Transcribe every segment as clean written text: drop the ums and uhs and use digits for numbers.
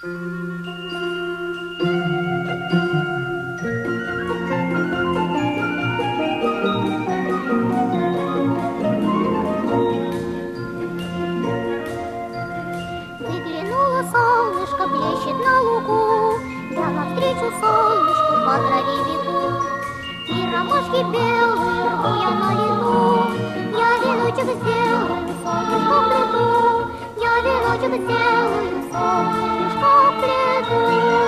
Выглянуло солнышко, блещет на лугу, я навстречу солнышку по траве бегу. И ромашки белые рву я на лету, я веночек сделаю, солнышко плету, я веночек сделаю, солнышко плету.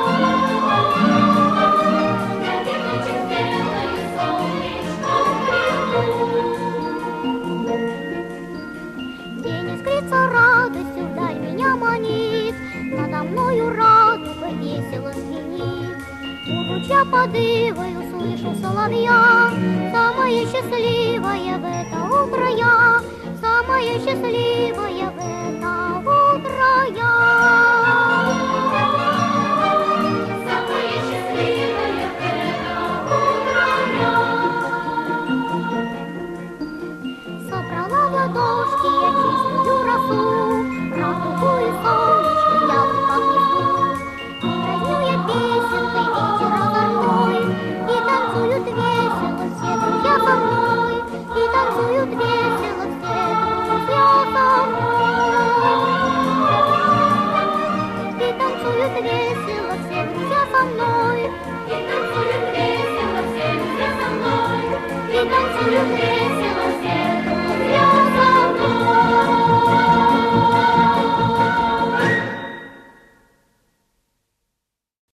День искрится радостью, вдаль меня манит, надо мною радуга весело звенит. У ручья под ивою слышу соловья, самая счастливая в это утро я, самая счастливая в это утро я. Самая счастливая в это утро я. Собрала в ладошки я чистую росу, радугу и солнышко я в руках несу. Дразню я песенкой ветер озорной, и танцуют весело все друзья со мной, и танцуют весело все друзья со мной. И танцуют весело все друзья со мной, и танцуют весело все друзья со мной, и танцуют весело.